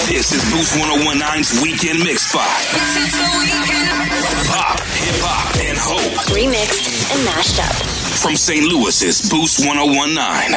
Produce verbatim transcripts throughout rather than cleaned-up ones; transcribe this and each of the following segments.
This is Boost ten nine's Weekend Mix Spot. This is the weekend. Pop, hip hop, and hope. Remixed and mashed up. From Saint Louis's Boost ten nineteen.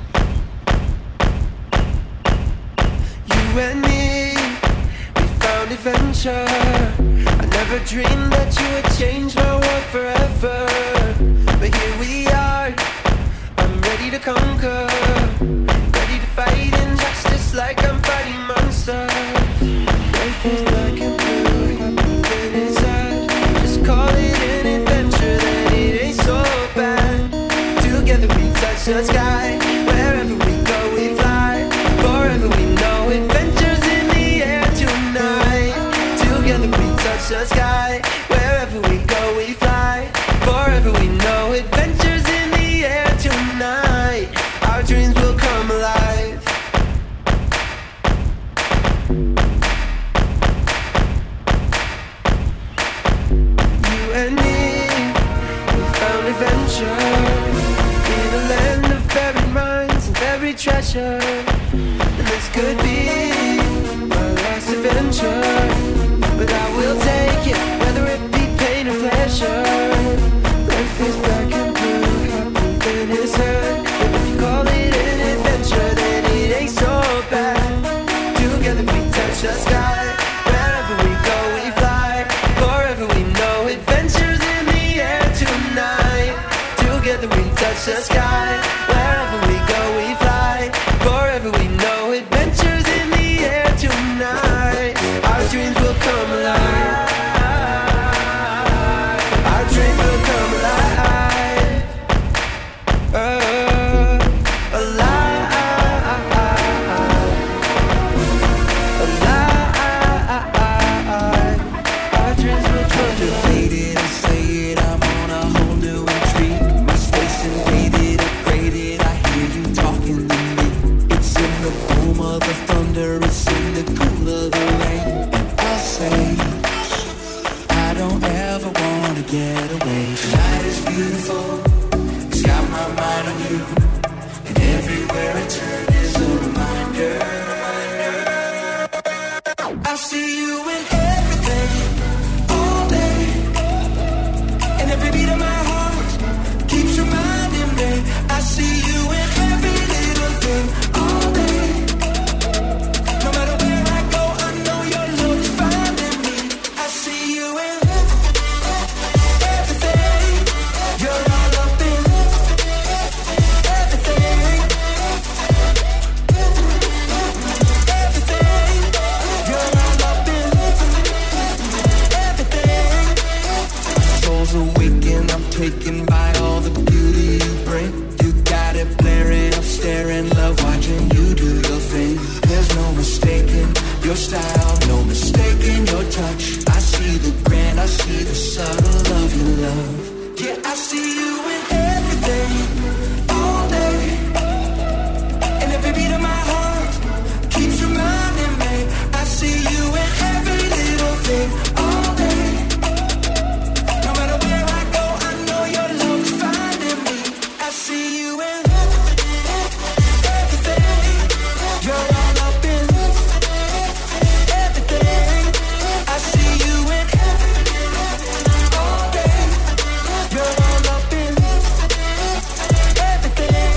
You and me, we found adventure. I never dreamed that you would change my world forever. But here we are, I'm ready to conquer. Ready to fight injustice like I'm fighting monsters. Life is black and blue, happy when it's sad. Just call it an adventure, then it ain't so bad. Together we touch the sky. Wherever we go we fly. Forever we know adventures in the air tonight. Together we touch the sky. Wherever we go we fly. Forever we know adventures in the air tonight. Our dreams will come alive. You and me, we found adventure in a land of buried minds and buried treasure. And this could be my last adventure, but I will take it, whether it be pain or pleasure. Life is black and blue, happy when it's hurt. But if you call it an adventure, then it ain't so bad. Together we touch the sky. Wherever we go we fly. Forever we know adventures in the air tonight. Together we touch the sky. Wherever we go we fly. Forever we know adventures in the air tonight. Our dreams will come alive. Our dreams will come alive. Uh, alive. Alive. Our dreams will come alive. Faded, I say it, I'm on a whole new intrigue. My space invaded, upgraded, I hear you talking to me. It's in the boom of the thunder, it's in the cool of the rain. And I'll say, I don't ever wanna get away. Tonight is beautiful, it's got my mind on you. And everywhere I turn is a reminder. I see you in everything, all day. And every beat of my heart keeps reminding me. I see you in every little thing, all day. No matter where I go, I know your love is finding me. I see you in everything. You're all up in everything. Everything. You're all up in everything. Soul's awakened, I'm taken by all the beauty you bring. You got it blaring, I'm staring, love watching you do your thing. There's no mistaking your style, no mistaking your touch. I see the grand, I see the subtle of your love. Yeah, I see you in everything, all day. And every beat of my heart keeps reminding me. I see you in every little thing, all day. No matter where I go, I know your love is finding me. I see you in everything. You're all up in everything. I see you in everything, all day. You're all up in everything.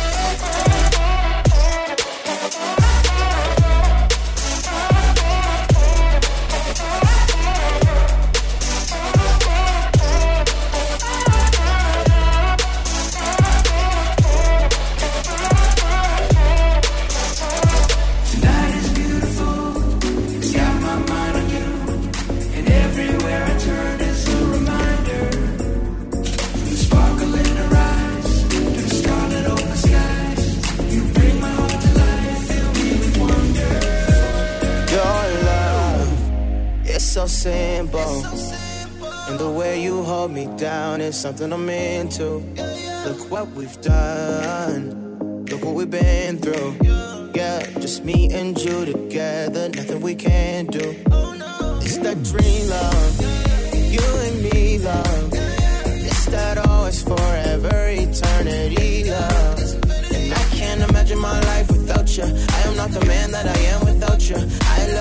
Tonight is beautiful, it's got my mind on you. And everywhere I turn is a reminder. From the sparkle in her eyes to the scarlet open skies, you bring my heart to life, fill me with wonder. Your love, it's so simple. And the way you hold me down is something I'm into. Look what we've done, look what we've been through. Yeah, just me and you together, nothing we can't do. It's that dream love, you and me love. It's that always forever eternity love. And I can't imagine my life without you. I am not the man that I am without you. I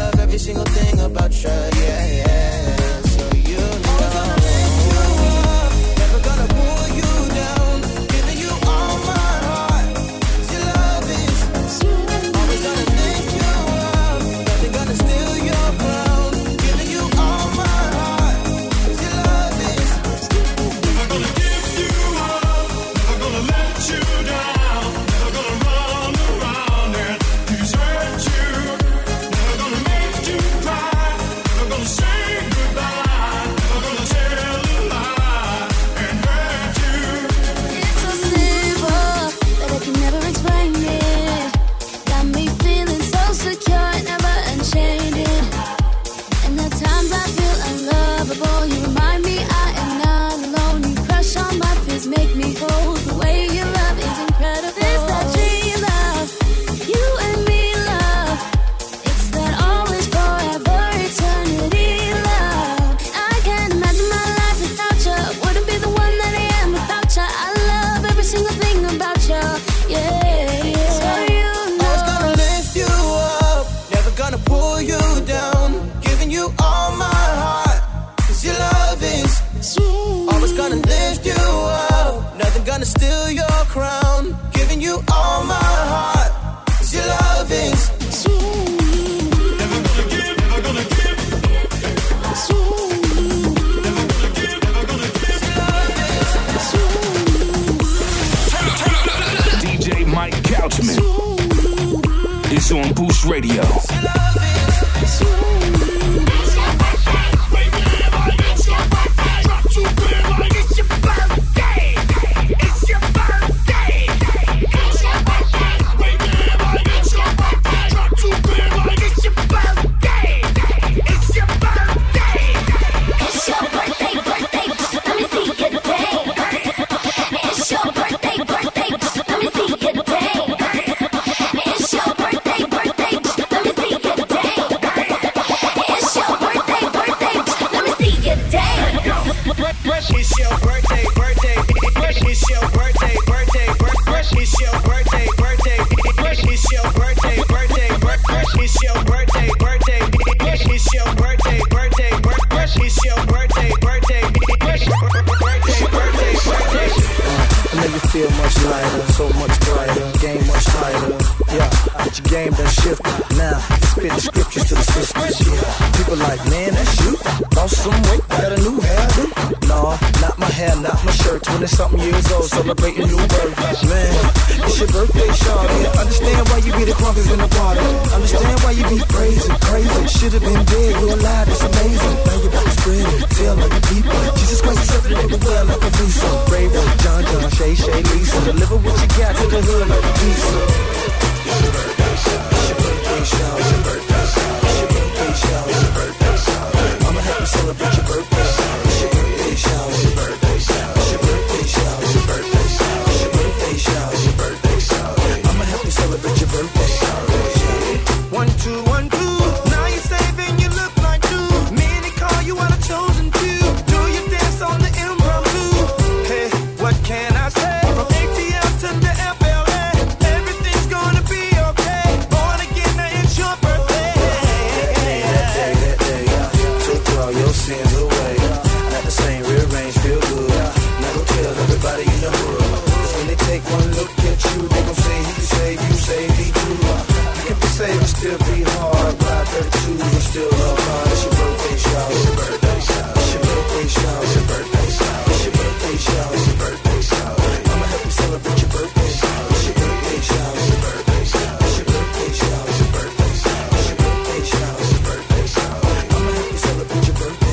steal your crown, giving you all my heart. 'Cause your love is sweet. Never gonna give, never gonna give. Sweet. Never gonna give, never gonna give. Your love is sweet. D J Mike Couchman. It's on Boost Radio. Your love is sweet. It's your birthday, birthday. It's your birthday, birthday. It's your birthday, birthday. It's your birthday, birthday. It's your birthday, birthday. It's your birthday, birthday. It's your birthday, birthday. Birthday, birthday, birthday. I know you feel much lighter, so much brighter, game much tighter. Yeah, but your game done shifted. Now, spit the scriptures to the sisters. Yeah, people like, man, that's you. Lost some weight, got a new hairdo. No, not my hair, not my shirt. twenty-something years old, celebrating new birth. Man, it's your birthday, shawty. Understand why you be the crunkers in the party. Understand why you be crazy, crazy. Should've been dead, you're alive, it's amazing. Now you're about to spread it, tell like a people. Jesus Christ accepted everywhere like a visa. Brave, John, John, Shay, Shay, Lisa. Deliver what you got to the hood like a pizza. It's your birthday shower. It's your birthday shower. It's your birthday shower. It's your birthday shower. It's your birthday shower. I'ma help you celebrate your birthday. It's your birthday shower. It's your birthday shower. It's your birthday shower. It's your birthday shower. It's your birthday shower. It's your birthday shower. I'ma help you celebrate your birthday. One, two, one, two. Now you're saving, you look like two. Many call you out, I've chosen two. Do you dance on the impromptu? Hey, what can I say? From A T L to the F L A, everything's gonna be okay. Born again, now it's your birthday. That day, that day, took all your sins away. At the same rearrange, feel good. Now go tell everybody in the hood. 'Cause when they take one look at you, they gon' say he can save you, save me too. You can be saved and still be hard. Ride thirty-two and still love hard. It's your birthday shower. It's your birthday shower. It's your birthday shower. It's your birthday shower. It's your birthday shower. It's your birthday shower. I'ma help you celebrate your birthday. It's your birthday shower. It's your birthday shower. It's your birthday shower. It's your birthday shower. It's your birthday shower. It's your birthday shower. I'ma help you celebrate your birthday.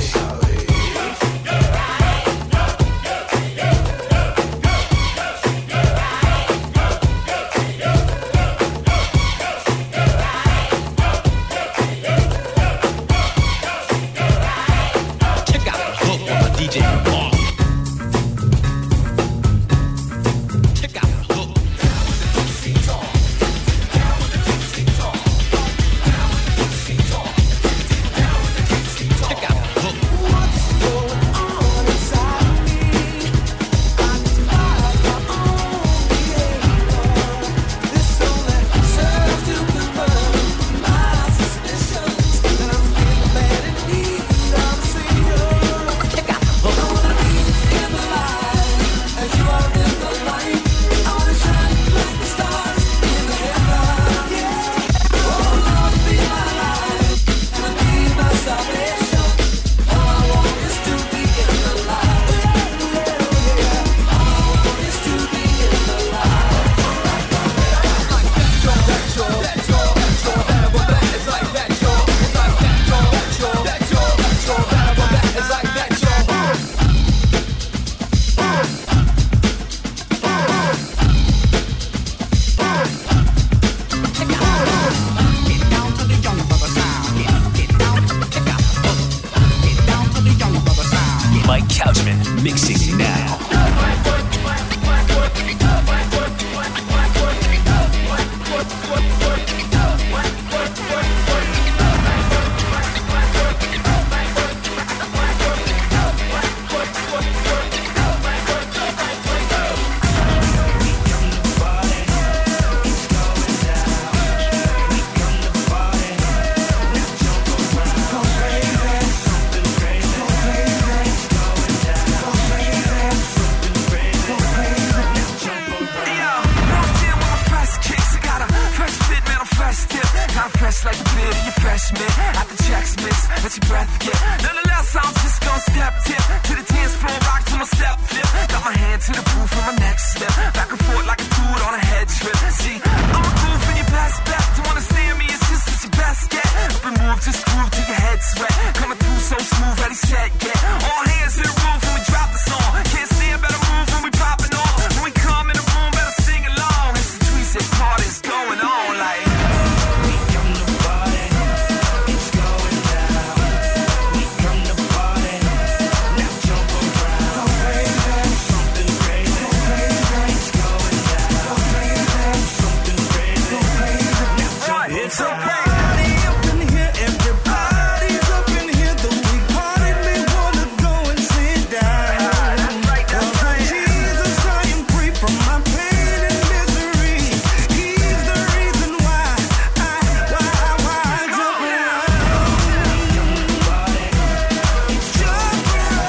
refreshment. At the checks miss, let your breath get. Nonetheless, I'm just gonna step tip to the dance floor, rock to my step flip. Got my hand to the roof and my next step. Back and forth like a dude on a head trip. See, I'm a goof in your best bet. To understand me, it's just it's your best get. Up and move, just groove till your head sweat. Coming through so smooth, ready, set, get. All hands to the roof when we drop the song. Can't stand better move when we popping off. When we come in the room, better sing along. It's the Tweezy party's going on like. We come to party, it's going down. We come to party, now jump around. Something crazy, it's going down. Something crazy, now jump around. It's a party up in here, everybody's up in here. The week party may wanna go and sit down. Cause Jesus, I am free from my pain and misery. He's the reason why I, why, why I jump around. Jump around. Jump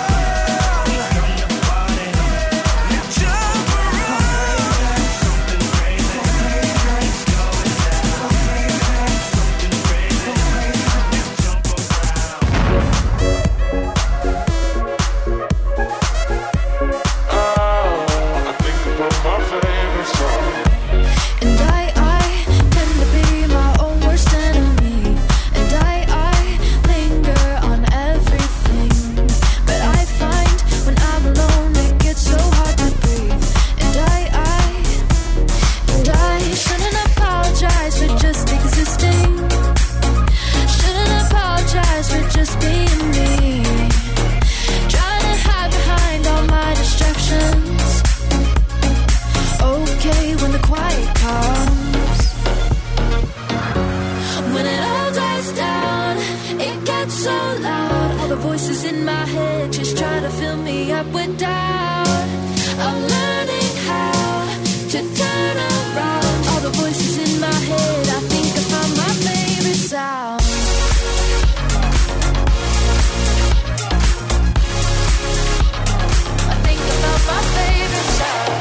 And I, I tend to be my own worst enemy. And I, I linger on everything. But I find when I'm alone it gets so hard to breathe. And I, I, and I shouldn't apologize for just existing. Shouldn't apologize for just being me. Trying to hide behind all my distractions. Okay, when the quiet comes, when it all dies down, it gets so loud. All the voices in my head just try to fill me up with doubt. I'm learning how to turn around. All the voices in my head, I think I found my favorite sound. I think I found my favorite sound.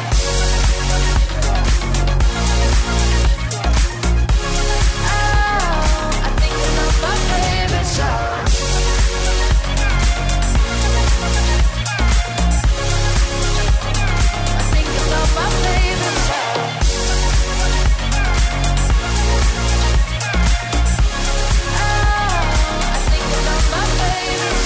I think I found my favorite sound. I think I found my favorite sound. I think I found my favorite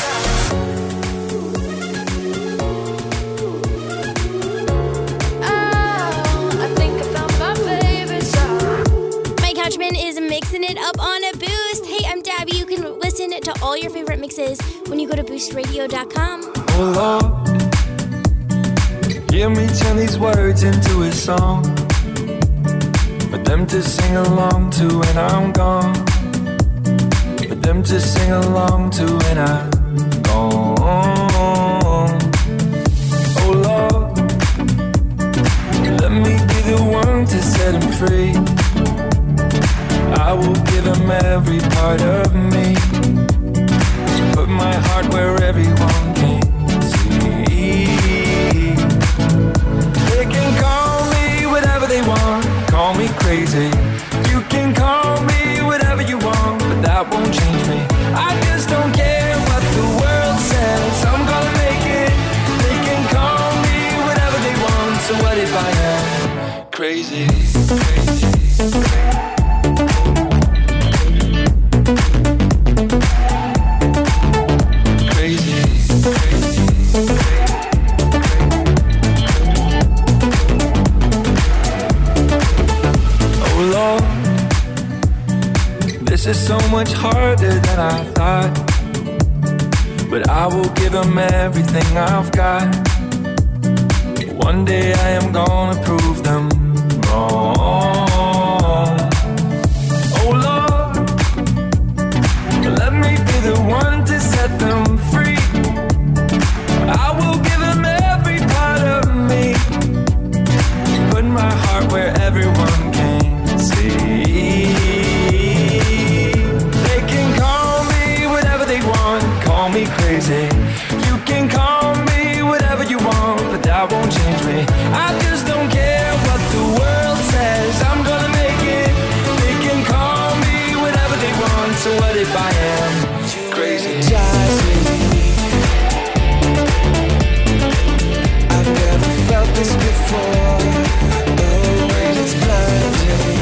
sound. I think I found my favorite sound. Mike Couchman is mixing it up on a Boost. Hey, I'm Dabby. You can listen to all your favorite mixes when you go to boost radio dot com. Oh Lord, hear me turn these words into a song for them to sing along to when I'm gone. For them to sing along to when I'm gone. Oh Lord, let me be the one to set them free. I will give them every part of me. Put my heart where everyone can see. They can call me whatever they want. Call me crazy. You can call me whatever you want, but that won't change me. I just don't care what the world says. I'm gonna make it. They can call me whatever they want. So what if I am crazy? Crazy, crazy. This is so much harder than I thought, but I will give them everything I've got. One day I am gonna prove them wrong. Oh Lord, let me be the one to set them free. I will give them every part of me. Put my heart where everyone can see. Call me crazy. You can call me whatever you want, but that won't change me. I just don't care what the world says. I'm gonna make it. They can call me whatever they want. So what if I am crazy. Energize me. I've never felt this before. Oh, and it's blinding.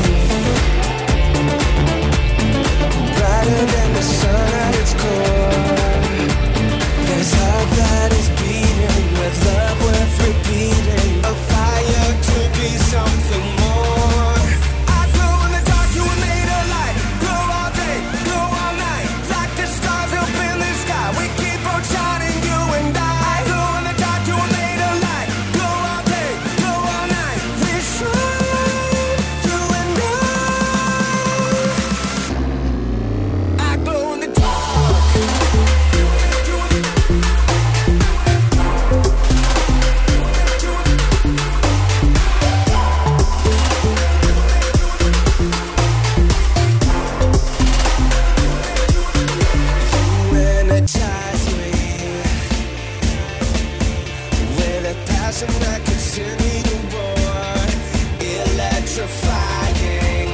Brighter than the sun at its core. There's heart that is beating with love worth repeating. A fire to be something more. I glow in the dark, you were made of light. Glow all day, glow all night. Like the stars up in the sky, we keep on shining, you and I. I glow in the dark, you were made of light. Glow all day, glow all night. We shine, you and I. I glow in the dark. Energize me with a passion that can send me to war, electrifying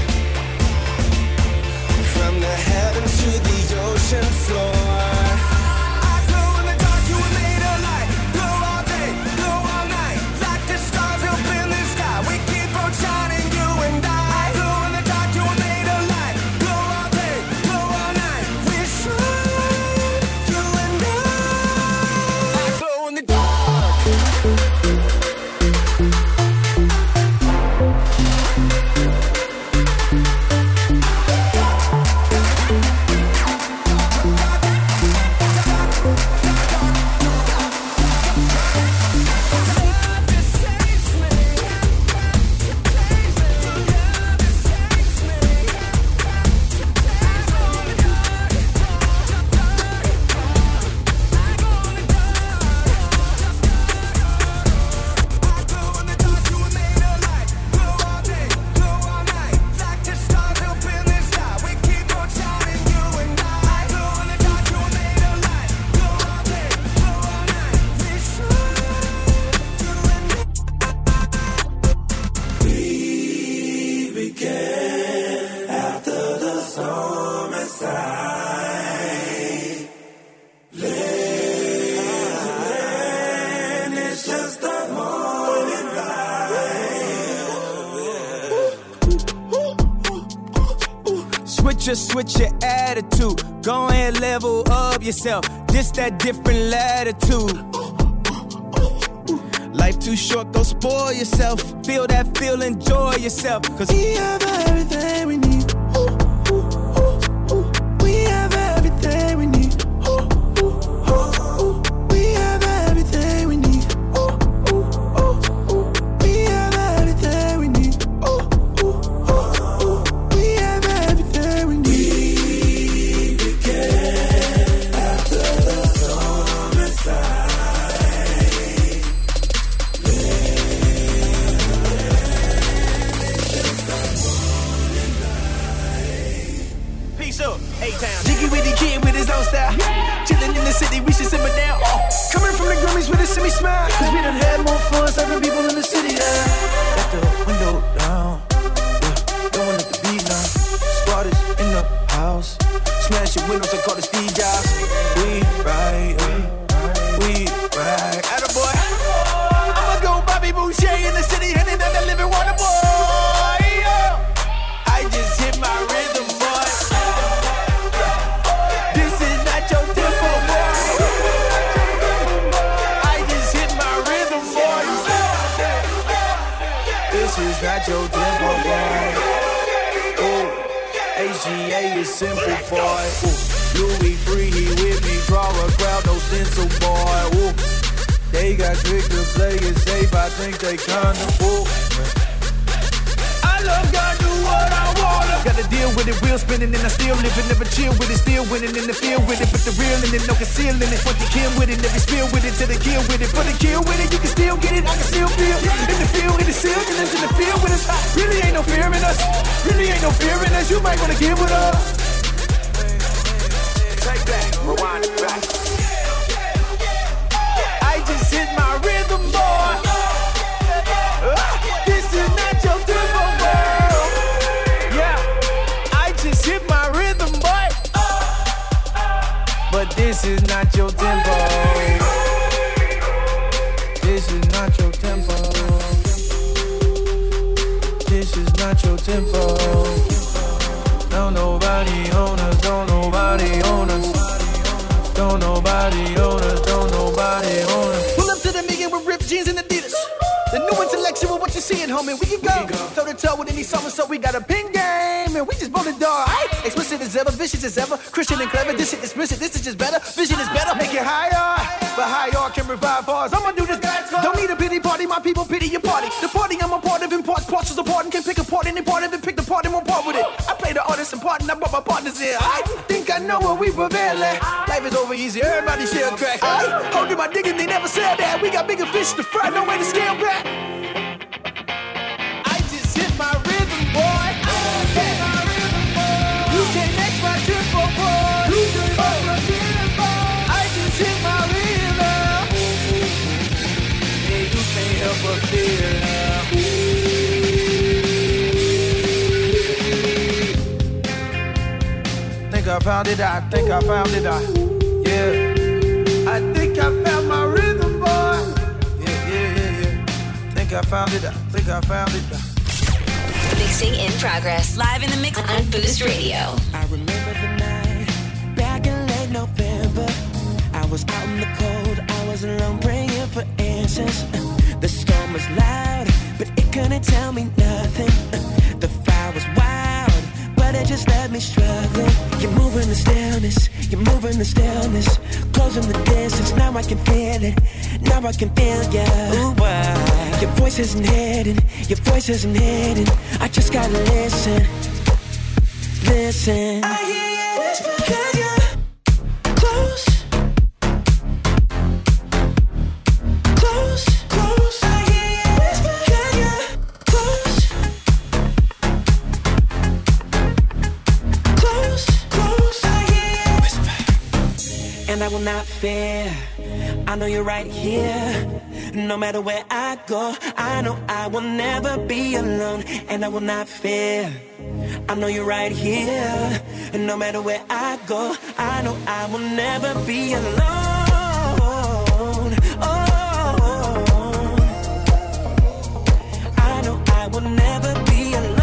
from the heavens to the ocean floor. I glow in the dark, you were made of light. Glow all day, glow all night. Like the stars up in the sky, we keep on shining, you and I. I glow in the dark, you were made of light. Glow all day, glow all night. We shine, you and I. I glow in the dark. Just switch your attitude. Go ahead, level up yourself. This that different latitude. Life too short, go spoil yourself. Feel that feel, enjoy yourself. Cause we have everything we need. Ooh, ooh, ooh, ooh. We have everything we need. Ooh, ooh, ooh, ooh. We have everything we need. Ooh, ooh, ooh, ooh. We have everything we need. Ooh, ooh, ooh, ooh. We have everything we need. We began after the storm inside. Jiggy with the kid with his own style. Yeah. Chillin' in the city, we should simmer down. Oh. Coming from the Grammys with a semi-smile. Cause we done had more fun serving people in the city. Yeah. Let the window down. Yeah. Don't wanna let the beat down. Squatters in the house. Smash your windows, I call it Steve Jobs. We right, we right. Attaboy. I'ma go Bobby Boucher in the city, and then the living water boy. Yeah. I just hit my rhythm, boy. This is not your tempo, boy. I just hit my rhythm, boy. This is not your tempo, boy. Ooh, H G A is simple, boy. Ooh, Louis free, he with me, draw a crowd, no stencil, boy. Ooh, they got tricked to play it safe, I think they kinda fool. I love God, do what I wanna. Gotta deal with it, wheel spinning, and I still living, never chill with it, still winning in the field with it, but the real in it, no concealing it. What they kill with it, never spill with it, till they kill with it. For the kill with it, you can still get it, I can still feel in the field, in the sealed, and in the field with us. Really ain't no fear in us, really ain't no fear in us. You might wanna give it up. Take that, rewind it back. I just hit my rhythm, boy. Uh, this is not your tempo, girl. Yeah, I just hit my rhythm, boy. but this is not your tempo. This is not your tempo. This is not your tempo. Don't nobody own us, don't nobody own us. Don't nobody own us, don't nobody own us. Pull up to the meeting with ripped jeans and Adidas. The new intellectual, what you seeing, homie? We can go toe to toe with any summer, so we got a ping game, and we just blow the door. Aight? Explicit as ever, vicious as ever, Christian and clever. This shit is explicit, this is just better. Vision is better, make it higher, but higher can revive bars. I'ma do this, guys. Don't need a pity party, my people pity your party. The party I'm a part of, imports parts is apart, and can pick apart any part of it, pick the part and one part with it. I play the artist and part, and I brought my partners in. I think I know what we prevail at. Life is over easy, everybody share a crack. I holding my digging, they never said that. We got bigger fish to fry, no way to scale back. I just hit my rhythm, boy. Hit my rhythm, boy. You can't next my tempo, boy. You can't next my tempo. I just hit my rhythm. Yeah, you can't help but feel now. Think I found it, I think I found it, I. Yeah. I think I found my rhythm, boy. Yeah, yeah, yeah, yeah. Think I found it, I think I found it, I. Mixing in progress. Live in the mix on Boost Radio. I remember the night back in late November. I was out in the cold, I was alone praying for answers. The storm was loud, but it couldn't tell me nothing. The fire was wild, but it just left me struggling. You're moving the stillness, you're moving the stillness, closing the distance. Now I can feel it, now I can feel ya. Ooh, wow. Your voice isn't hidden, your voice isn't hidden. I just gotta listen, listen. I hear you whisper 'cause you're close, close, close. I hear you whisper 'cause you're close, close, close. I hear you whisper, and I will not fear. I know you're right here. No matter where I go, I know I will never be alone, and I will not fear. I know you're right here. And no matter where I go, I know I will never be alone. Oh, I know I will never be alone.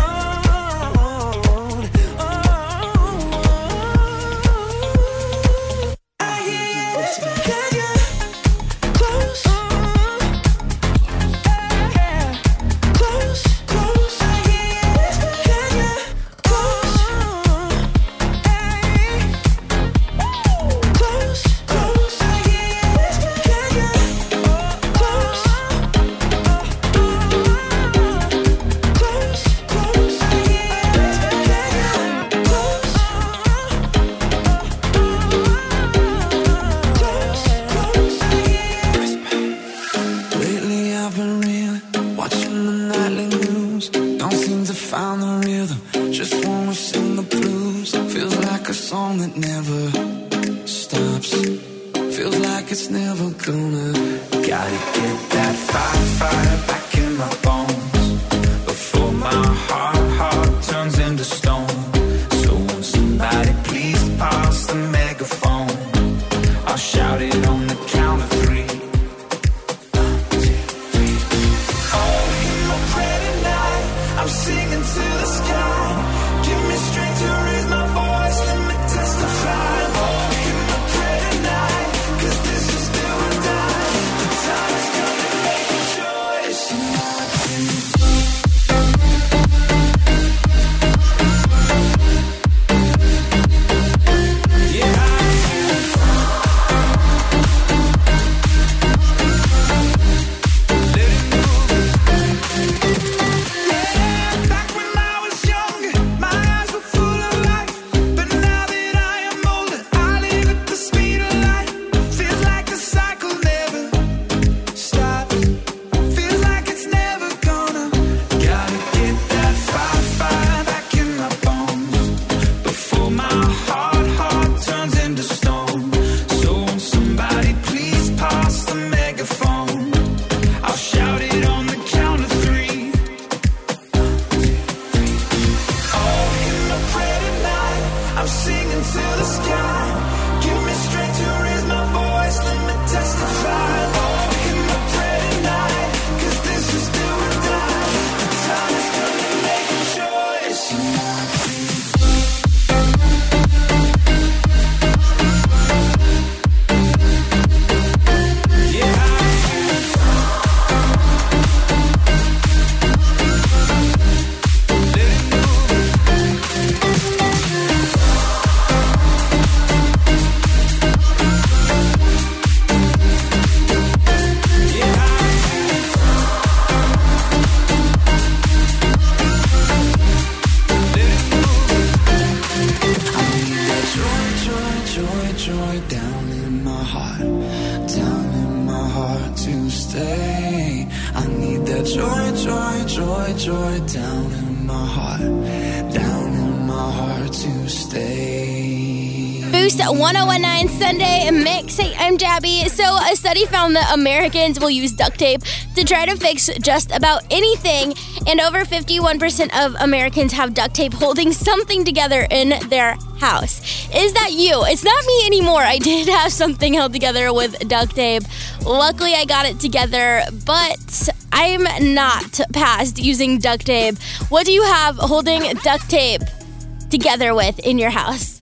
joy, joy, joy, joy down in my heart, down in my heart to stay. I need that joy, joy, joy, joy down in my heart, down in my heart to stay. Boost one oh one nine Sunday Mix. Hey, I'm Jabby. So a study found that Americans will use duct tape to try to fix just about anything, and over fifty-one percent of Americans have duct tape holding something together in their house. Is that you? It's not me anymore. I did have something held together with duct tape. Luckily, I got it together, but I'm not past using duct tape. What do you have holding duct tape together with in your house?